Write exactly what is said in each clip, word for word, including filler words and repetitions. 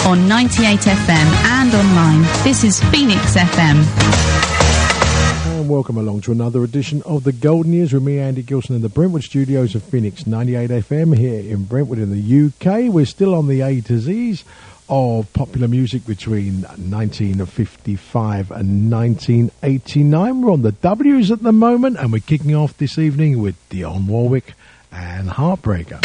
on ninety-eight F M and online. This is Phoenix F M. And welcome along to another edition of the Golden Years with me, Andy Gilson, in the Brentwood studios of Phoenix ninety-eight F M here in Brentwood in the U K. We're still on the A to Z's of popular music between nineteen fifty-five and nineteen eighty-nine. We're on the W's at the moment, and we're kicking off this evening with Dionne Warwick and Heartbreaker.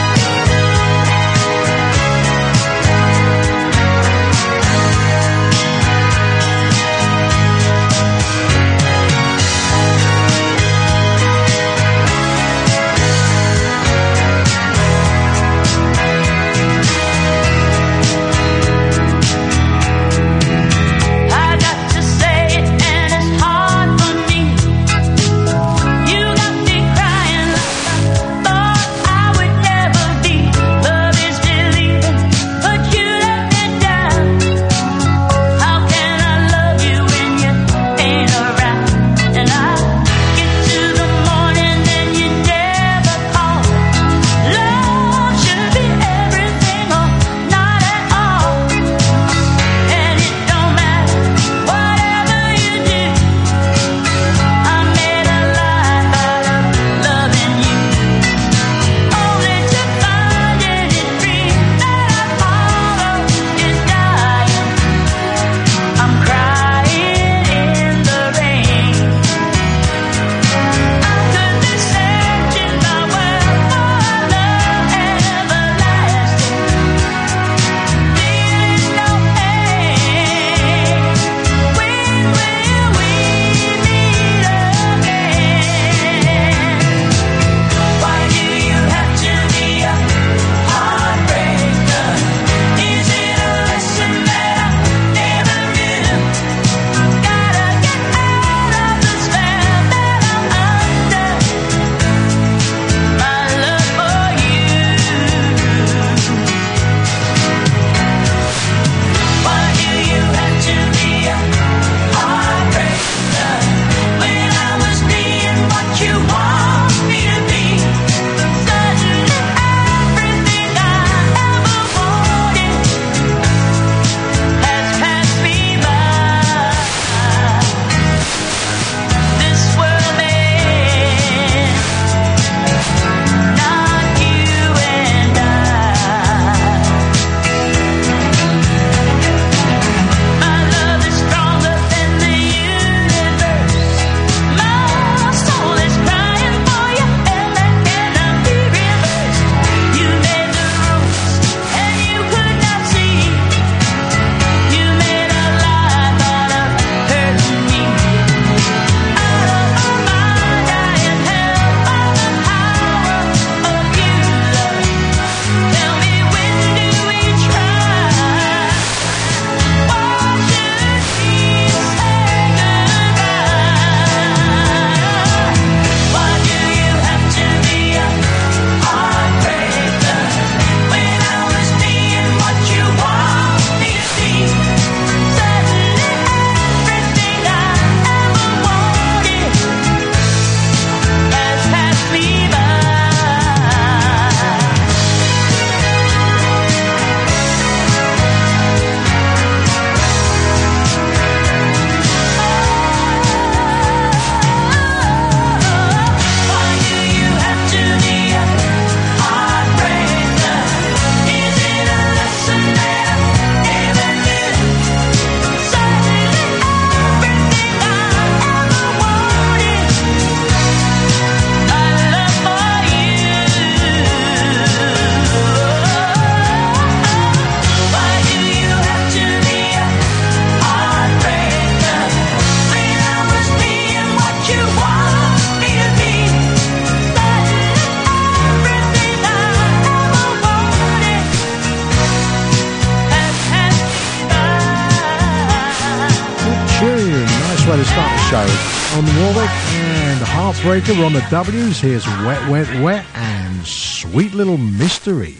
On Warwick and Heartbreaker on the W's. Here's Wet, Wet, Wet and Sweet Little Mystery.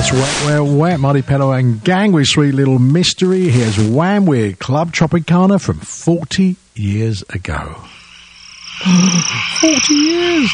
That's Wet, Wet, Wet. Marty Pedal and gang with Sweet Little Mystery. Here's Wham with Club Tropicana from forty years ago. forty years!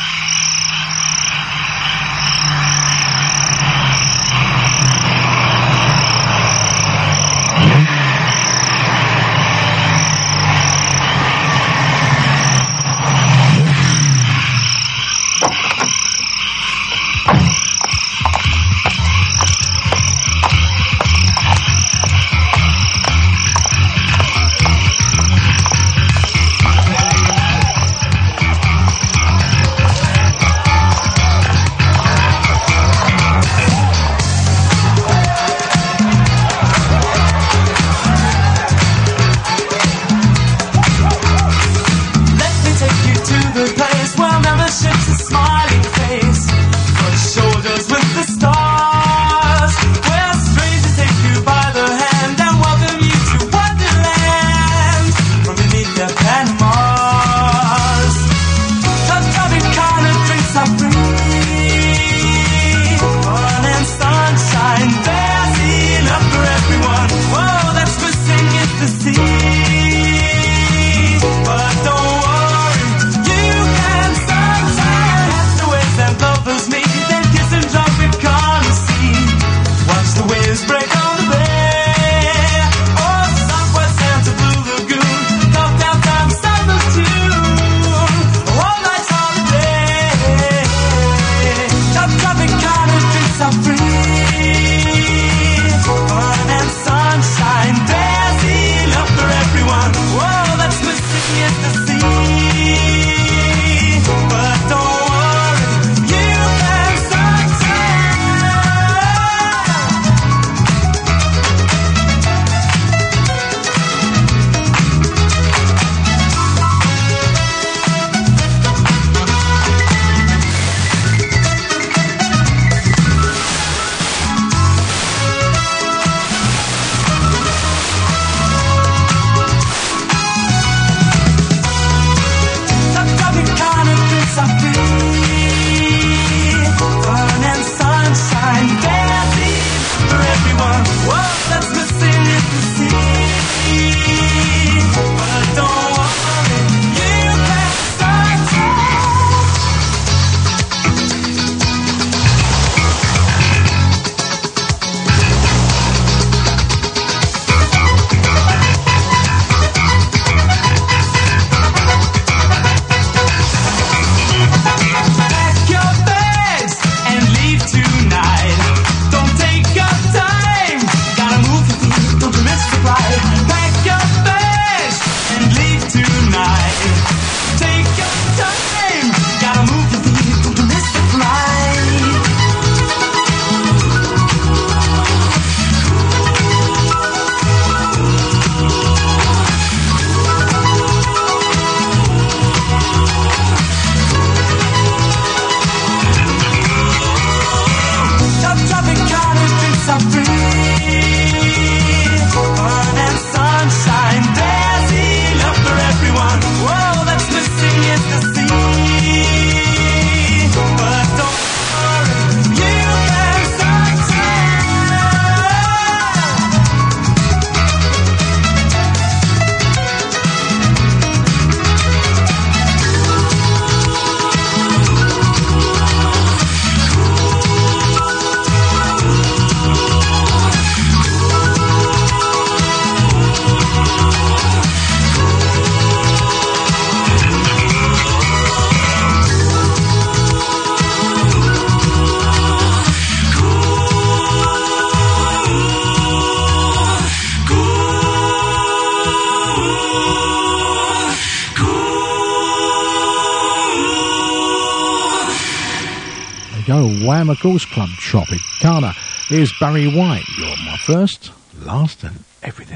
Wham, of course, Club Tropicana. Here's Barry White. You're my first, last, and everything.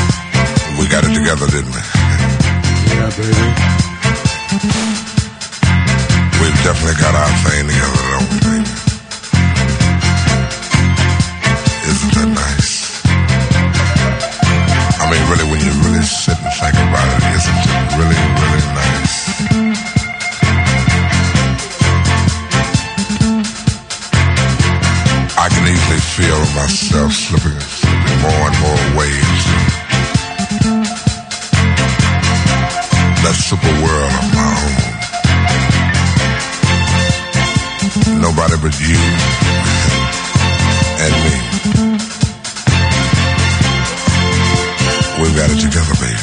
We got it together, didn't we? Yeah, baby. We've definitely got our thing together, don't we, baby? Isn't that nice? I mean, really, when you really sit and think about it, isn't it really, really nice? I can easily feel myself slipping, slipping more and more waves. That super world of my own. Nobody but you and me. We've got it together, baby.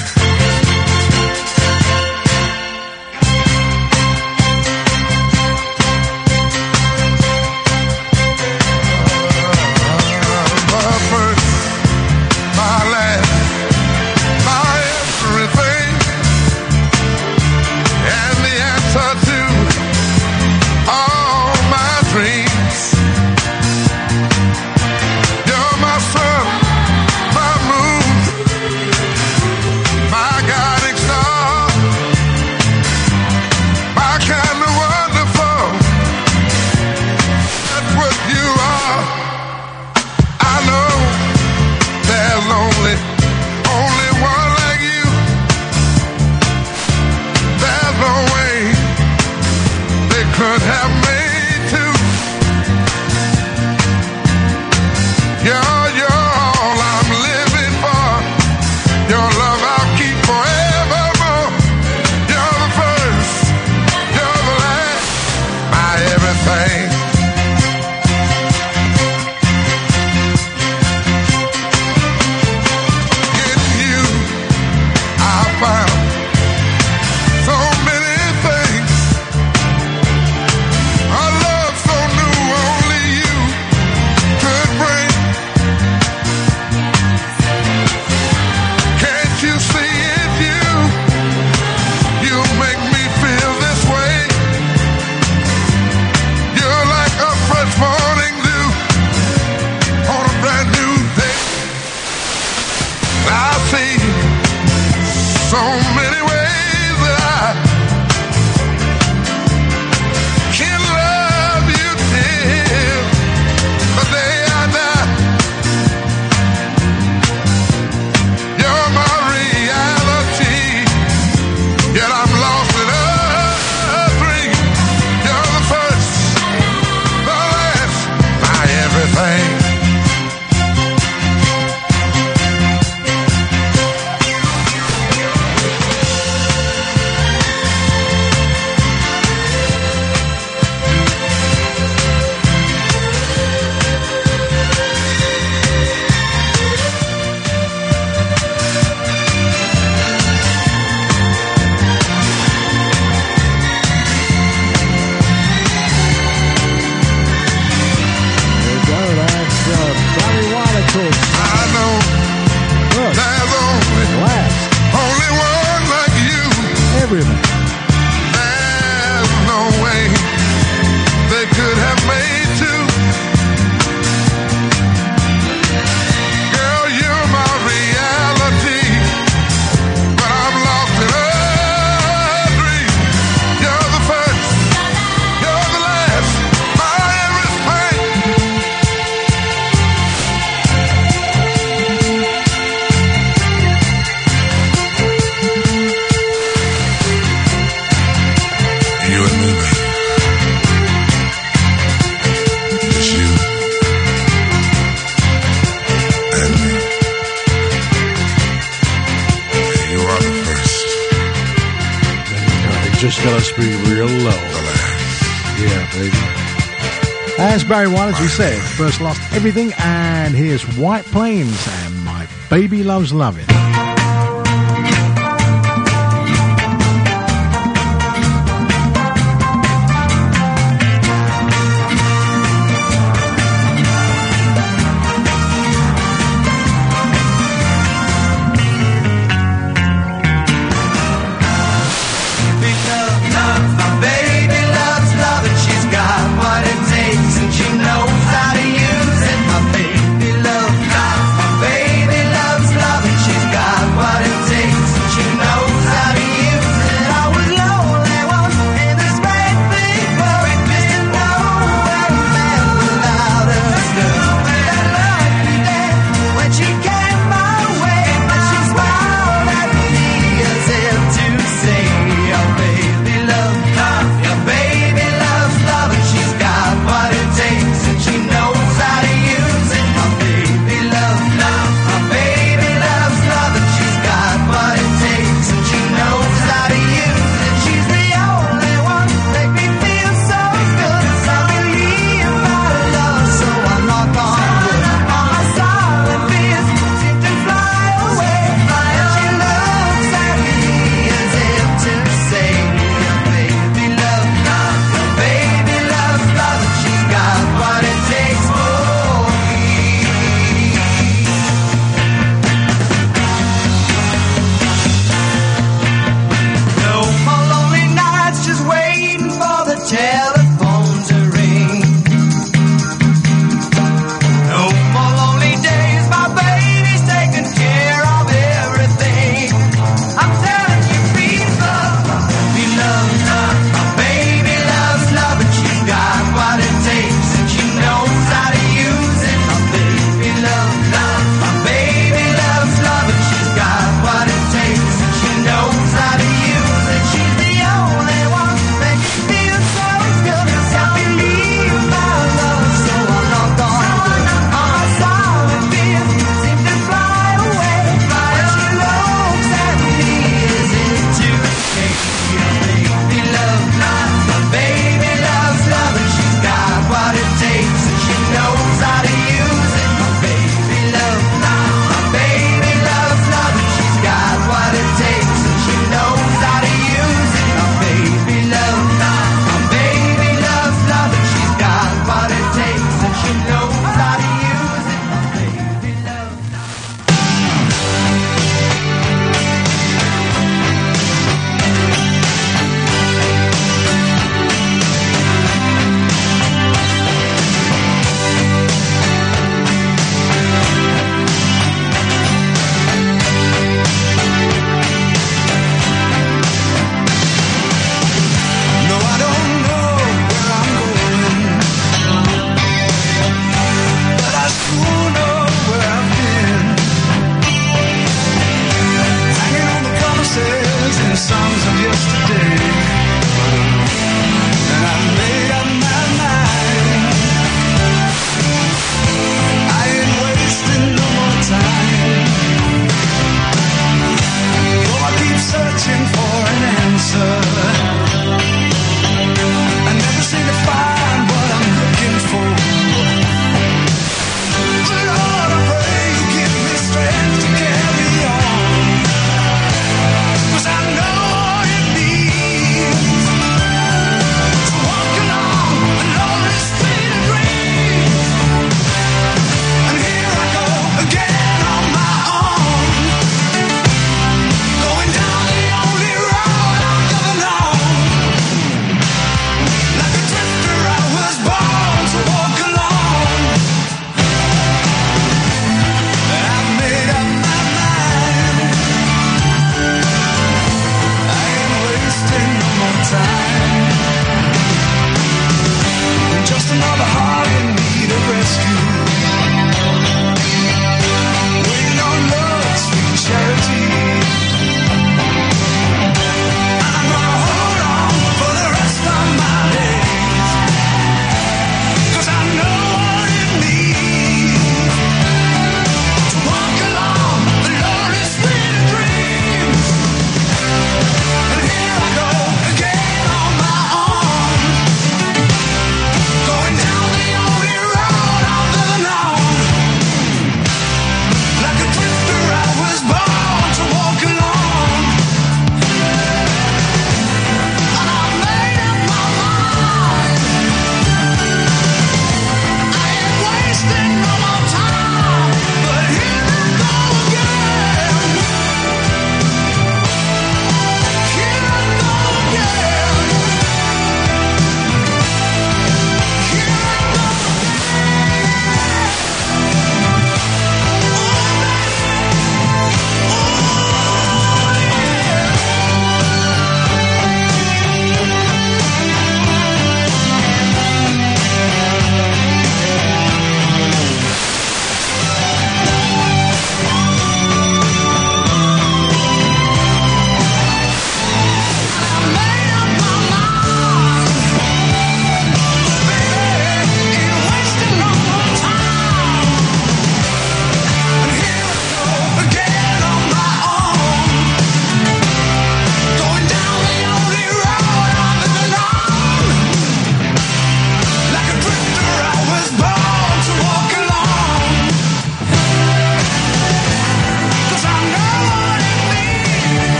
Barry White, as we said, first lost everything, and here's White Plains and My Baby Loves Lovin'. She's got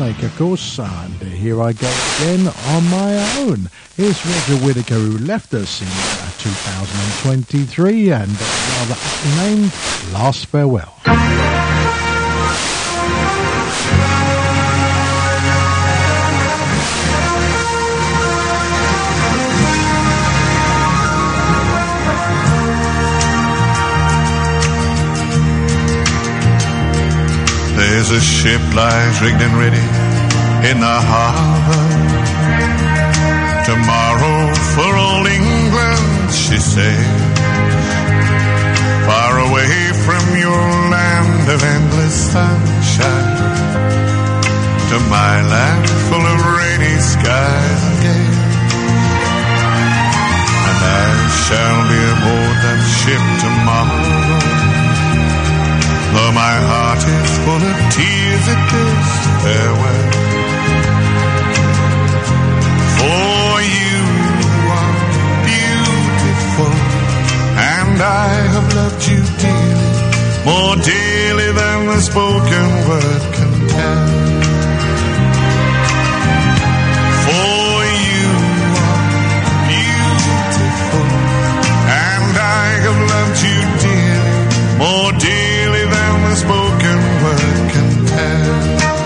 Whitesnake, of course, and here I go again on my own. Here's Roger Whittaker, who left us in uh, two thousand twenty-three, and uh, rather aptly named Last Farewell. There's a ship lies rigged and ready in the harbor. Tomorrow for old England she sails, far away from your land of endless sunshine, to my land full of rainy skies and gales. And I shall be aboard that ship tomorrow, though my heart is full of tears at this farewell. For you are beautiful, and I have loved you dearly, more dearly than the spoken word can tell. For you are beautiful, and I have loved you dearly, more dearly than the spoken word can tell.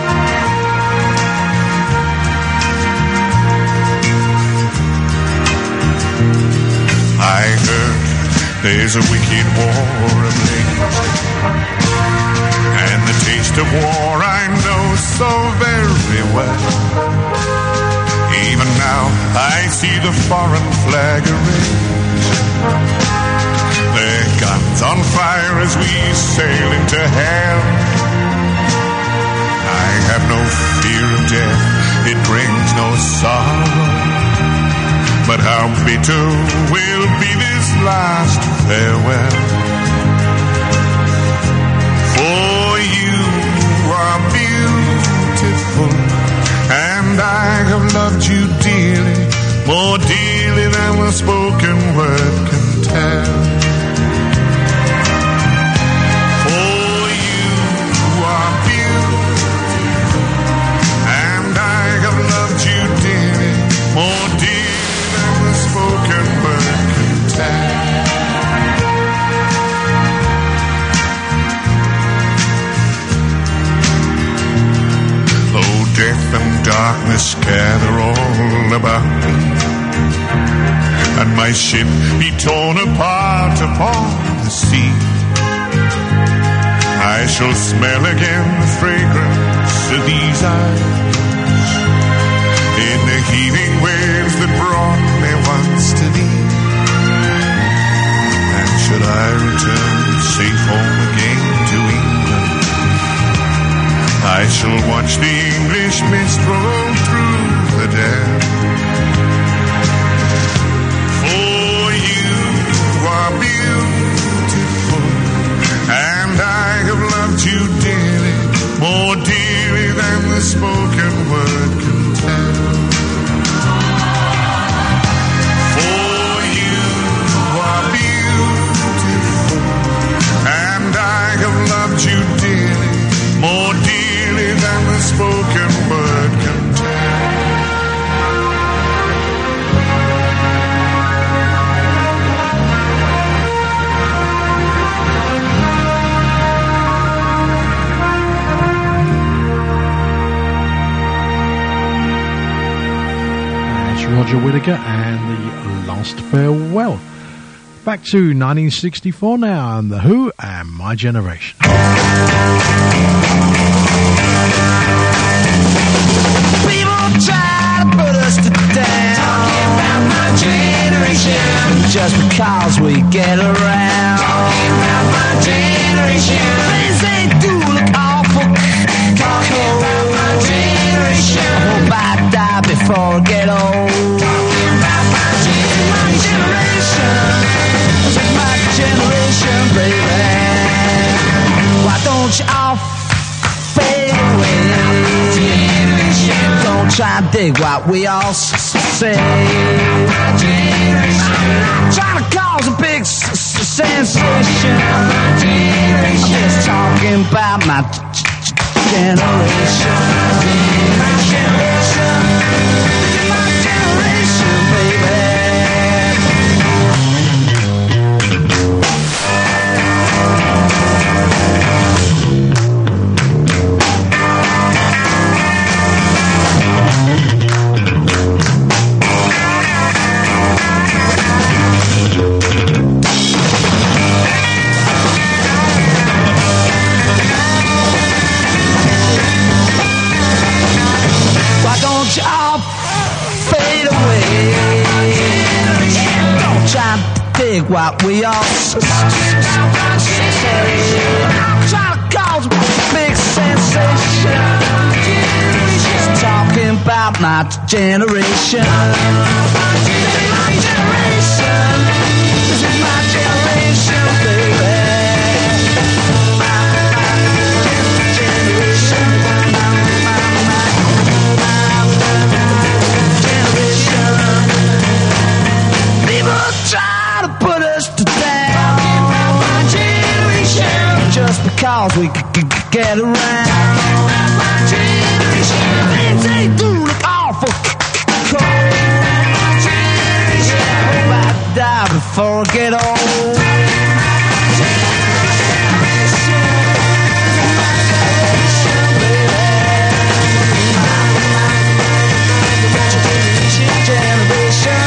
I heard there's a wicked war ablaze, and the taste of war I know so very well. Even now I see the foreign flag erased, their guns on fire as we sail into hell. I have no fear of death, it brings no sorrow, but how bitter will be this last farewell. For you are beautiful, and I have loved you dearly, more dearly than the spoken word can tell. More dear than the spoken word can tell. Though death and darkness gather all about me, and my ship be torn apart upon the sea, I shall smell again the fragrance of these eyes in the heaving waves that brought me once to thee. And should I return safe home again to England, I shall watch the English mist roll through the dam. For you are beautiful, and I have loved you dearly, more dearly than the spoken word can tell. You dearly, more dearly than the spoken word can tell. That's Roger Whittaker and the Last Farewell. Back to nineteen sixty-four now, and The Who and My Generation. People try to put us to down, talking about my generation, just because we get around. Talking about my generation, things they do look awful. Talking about my generation, I hope I die before I get old. Talking about my generation, my generation, baby. Why don't you all fade away? Don't try to dig what we all say. Trying to cause a big s- s- sensation. I'm just talking about my generation. My generation. This is my generation, baby. Why don't you all fade away? Don't try to dig what we all say. Try to cause a big sensation. Just talking about my generation. This is my generation. This is my generation, baby. My, my generation. My, my, my, my generation. People try to put us to down. My generation. Just because we c- c- get around. My generation. Things they do look awful cold. My generation. Hope I die before I get old. My generation. My generation, baby. Generation.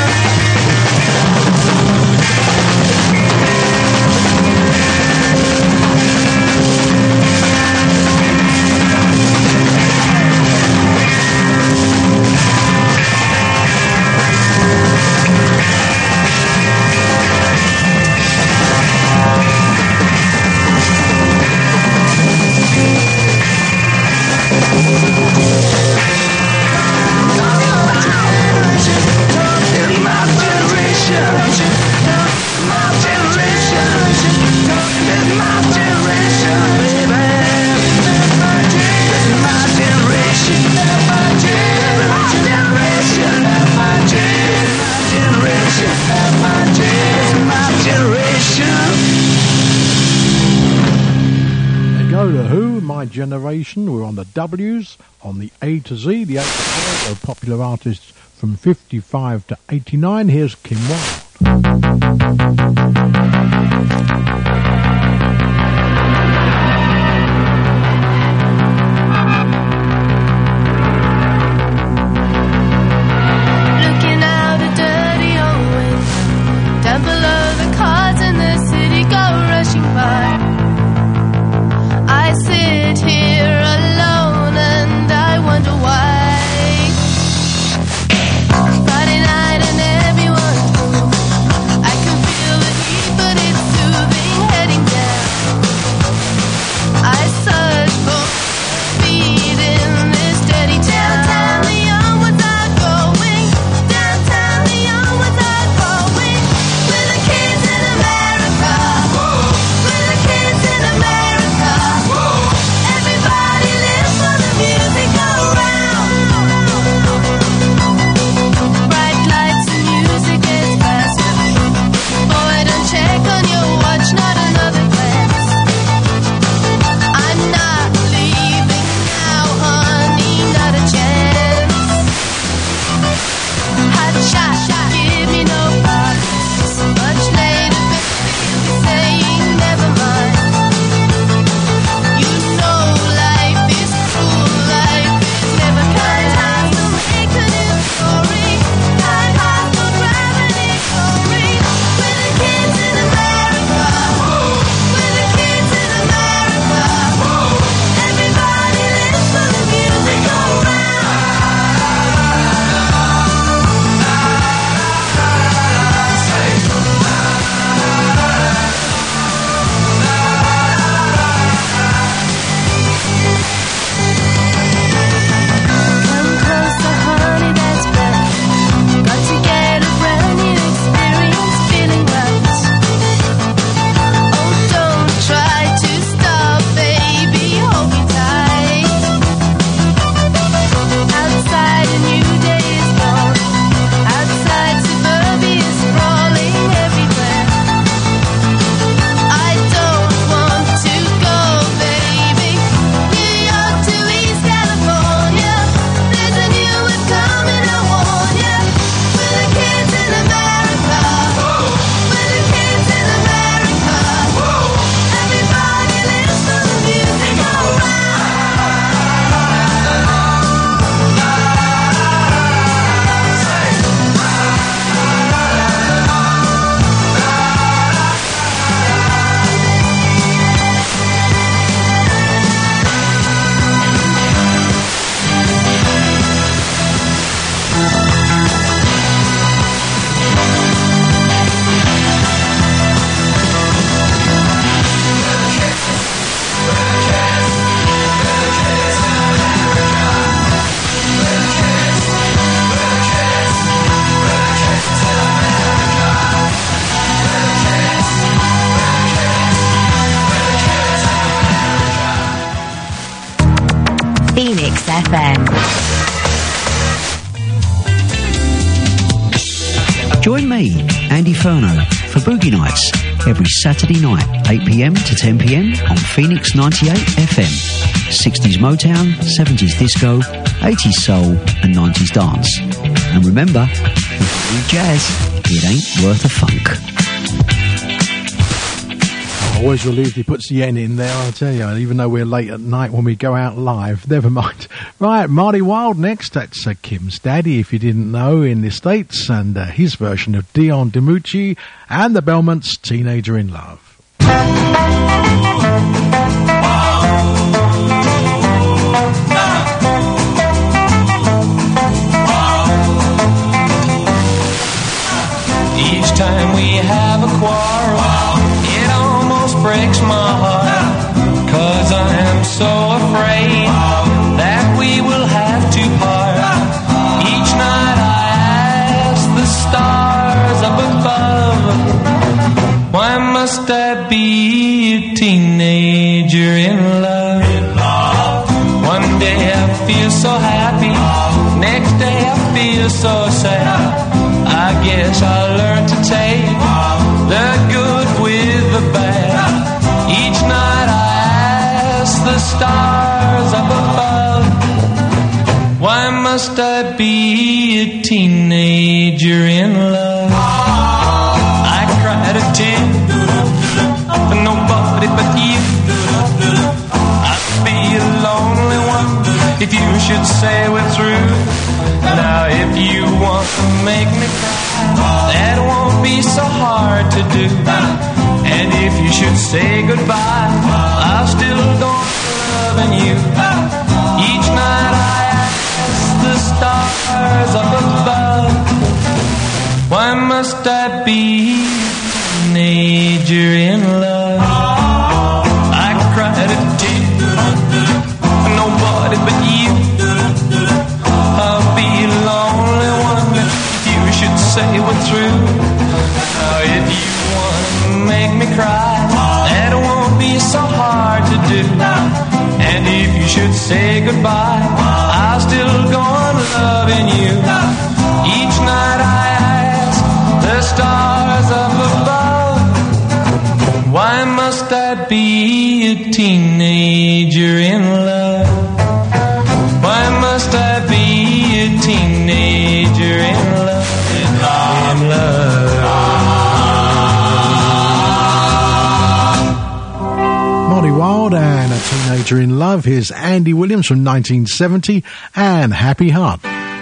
Generation. We're on the W's, on the A to Z, the A to Z of popular artists from fifty-five to eighty-nine. Here's Kim Wilde. Looking out a dirty hallway, down below the cars in the city go rushing by. I sit here alone and I wonder why. Friday night and everyone's blue. I can feel the heat F M. Join me, Andy Furno, for Boogie Nights every Saturday night, eight p m to ten p m on Phoenix ninety-eight F M. sixties Motown, seventies disco, eighties soul and nineties dance. And remember, if you jazz, it ain't worth a funk. Always relieved he puts the N in there, I'll tell you, even though we're late at night when we go out live. Never mind. Right, Marty Wilde next. That's uh, Kim's daddy, if you didn't know, in the States, and uh, his version of Dion DiMucci and the Belmonts' Teenager in Love. Each time we have a quarrel, it almost breaks my heart, 'cause I am so afraid that we will have to part. Each night I ask the stars up above, why must I be a teenager in love? One day I feel so happy, next day I feel so sad. I guess I learned to take the good with the bad. Each night I ask the stars up above, why must I be a teenager in love? I cried a tear for nobody but you. I'd be a lonely one if you should say we're through. Now if you want to make me cry, that won't be so hard to do. And if you should say goodbye, I'll still go on loving you. Each night I ask the stars up above, why must I be a teenager in love? I cried a tear for nobody but you. I'll be a lonely one if you should say we're through. Now if you want to make me cry, that won't be so hard to do. And if you should say goodbye, I'll still go on loving you. Each night I ask the stars up above, why must I be a teenager in love? Why must I be a teenager in love? In love. Marty Wilde and a Teenager in Love. Here's Andy Williams from nineteen seventy and Happy Heart.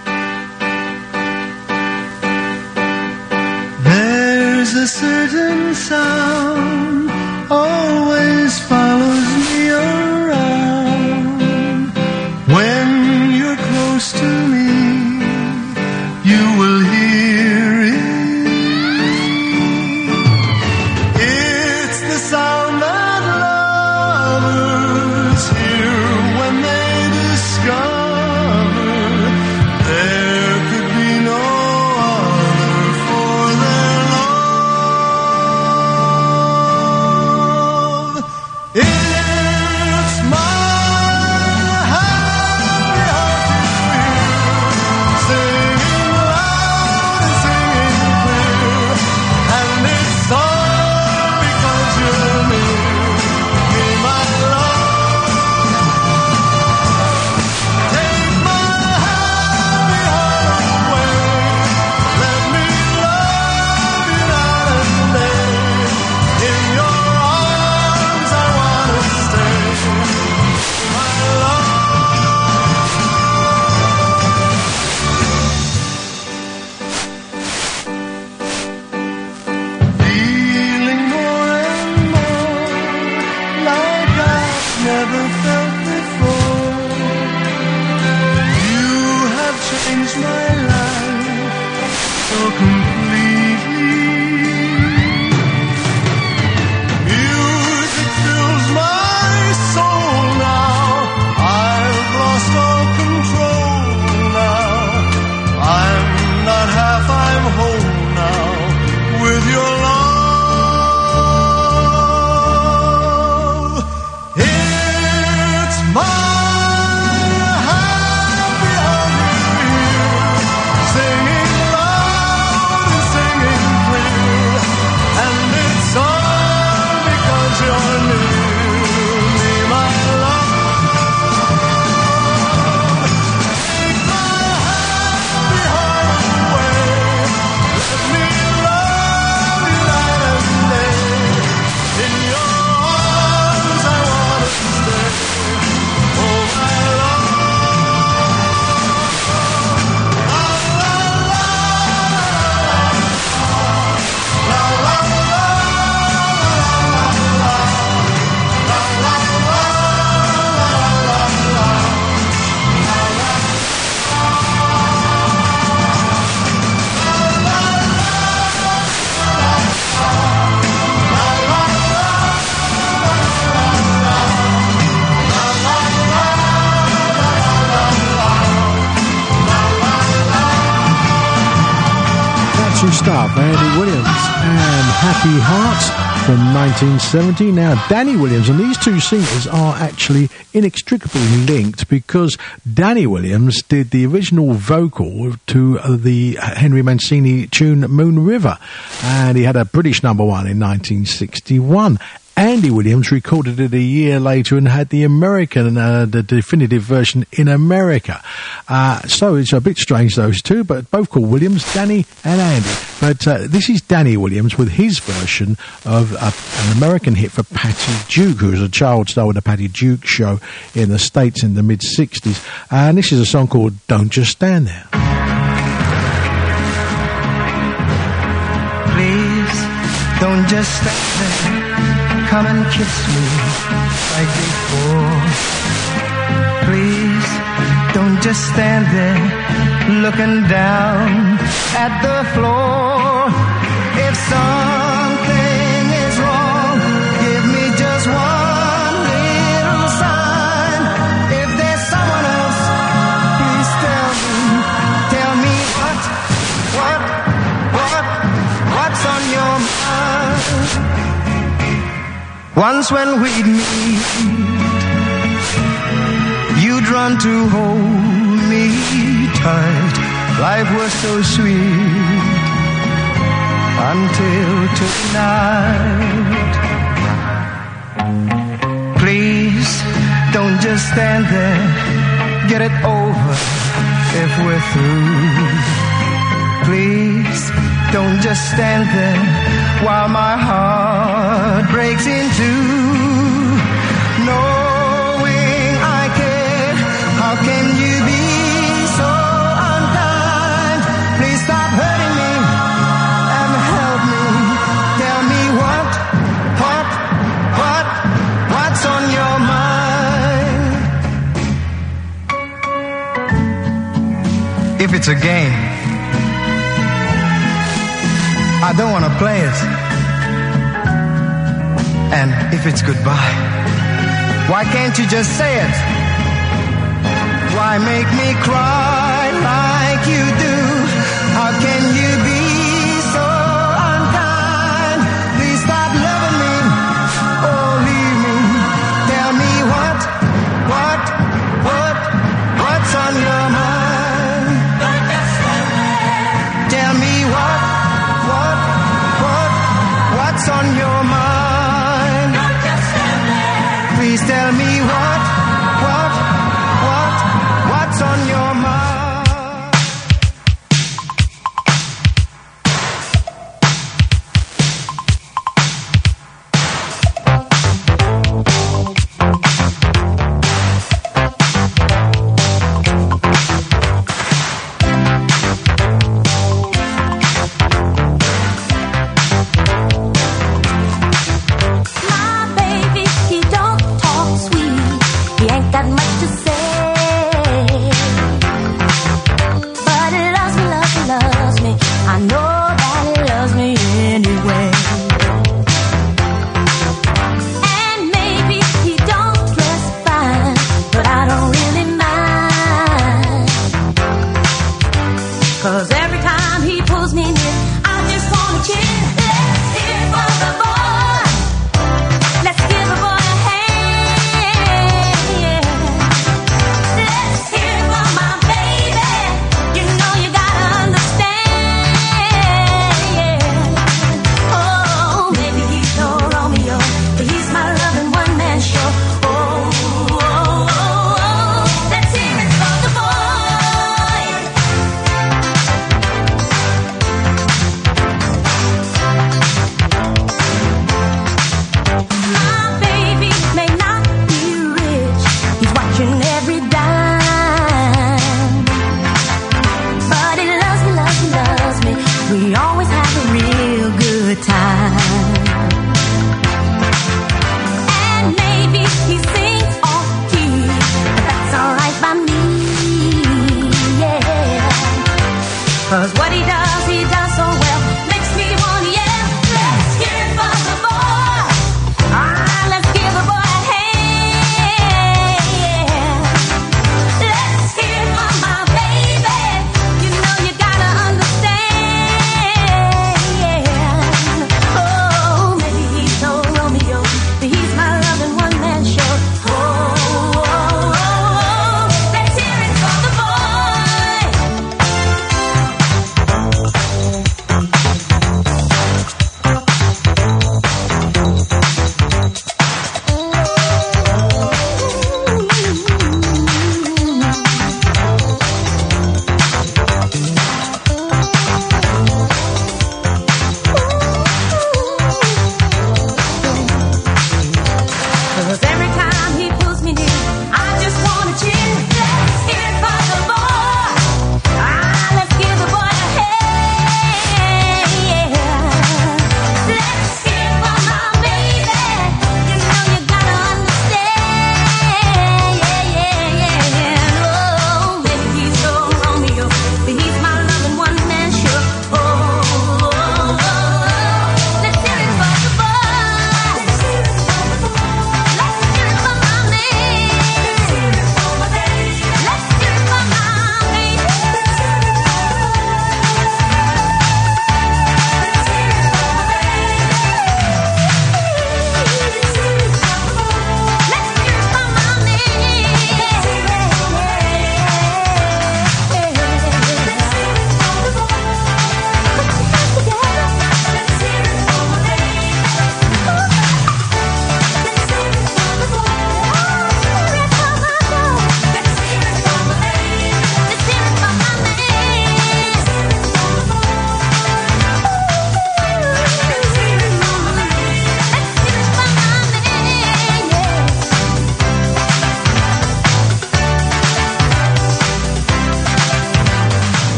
There's a certain sound always follows me around. When you're close to me, you will hear it. It's the sound that lovers hear when they discover there could be no other for their love. stuff. Andy Williams and Happy Hearts from nineteen seventy. Now, Danny Williams, and these two singers are actually inextricably linked because Danny Williams did the original vocal to the Henry Mancini tune Moon River, and he had a British number one in nineteen sixty-one. Andy Williams recorded it a year later and had the American, uh, the definitive version in America. Uh, so it's a bit strange, those two, but both called Williams, Danny and Andy. But uh, this is Danny Williams with his version of uh, an American hit for Patty Duke, who was a child star with the Patty Duke show in the States in the mid-sixties. And this is a song called Don't Just Stand There. Please, don't just stand there. Come and kiss me like before. Please, don't just stand there looking down at the floor. If something is wrong, give me just one little sign. If there's someone else, please tell me. Tell me what, what, what, what's on your mind. Once when we'd meet, you'd run to hold me tight. Life was so sweet until tonight. Please, don't just stand there. Get it over if we're through. Please, don't just stand there while my heart breaks in two. Knowing I care, how can you be so unkind? Please stop hurting me and help me. Tell me what, what, what, what's on your mind? If it's a game, I don't want to play it. And if it's goodbye, why can't you just say it? Why make me cry like you do? How can you be so unkind? Please stop loving me or leave me. Tell me what, what, what, what's on your mind? Tell me what, what, what, what's on your mind? Please tell me what, what, what, what's on your mind?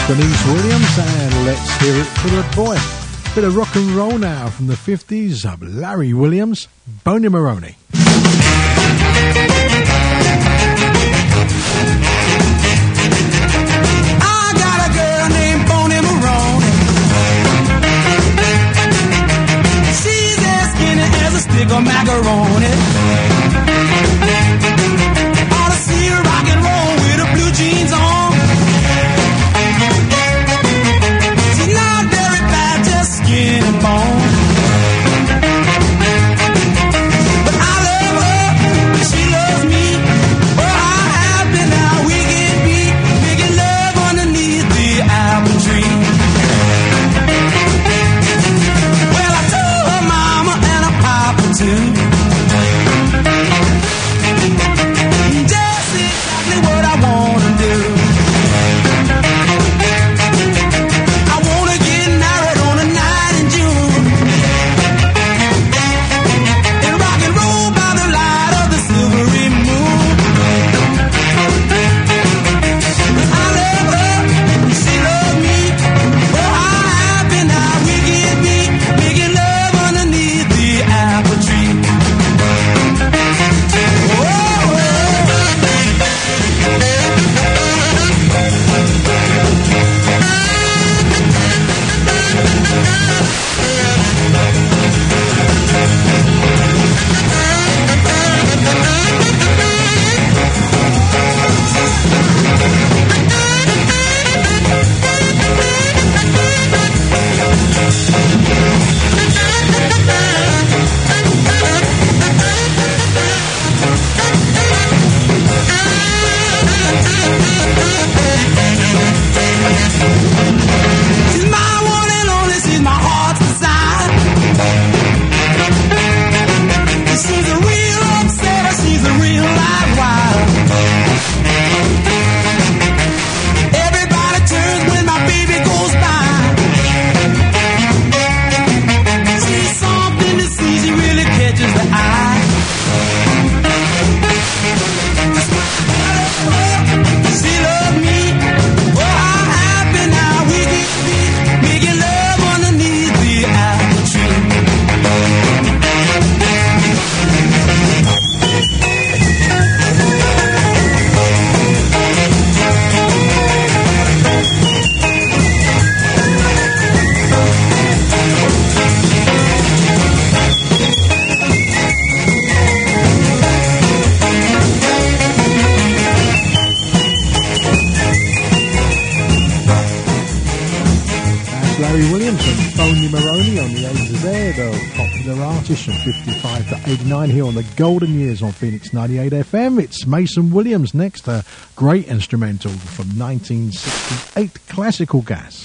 Denise Williams, and let's hear it for the boy. Bit of rock and roll now from the fifties of Larry Williams, Boney Maroney. I got a girl named Boney Maroney. She's as skinny as a stick of macaroni. Ought to see her rock and roll with her blue jeans on. Skin and bone. But I love her, she loves me. Oh, how happy now we can be, making love underneath the apple tree. Well, I told her mama and her papa too. Just exactly what I wanna do. From fifty-five to eighty-nine here on the Golden Years on Phoenix ninety-eight F M. It's Mason Williams next, a great instrumental from nineteen sixty-eight, Classical Gas.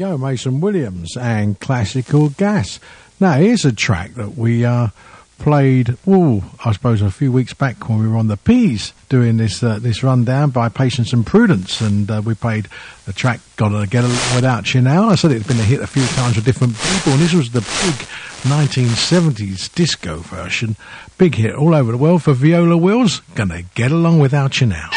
go, Mason Williams and Classical Gas. Now, here's a track that we uh, played, oh, I suppose a few weeks back when we were on the Peas doing this uh, this rundown by Patience and Prudence, and uh, we played the track Gotta Get Along Without You Now. I said it'd been a hit a few times with different people, and this was the big nineteen seventies disco version. Big hit all over the world for Viola Wills. Gonna Get Along Without You Now.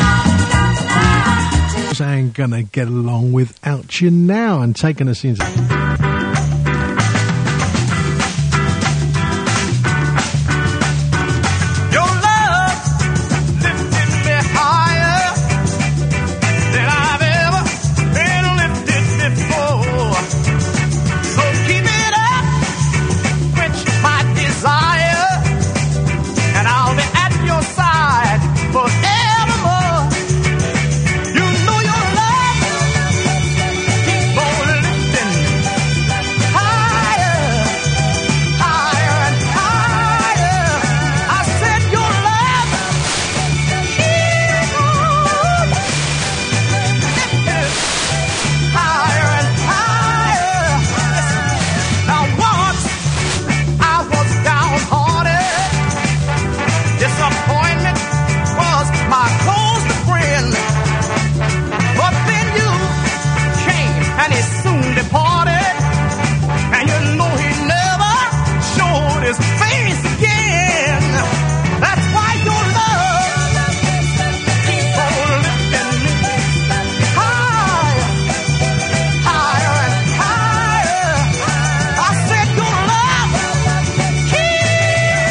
Gonna Get Along Without You Now, and taking us into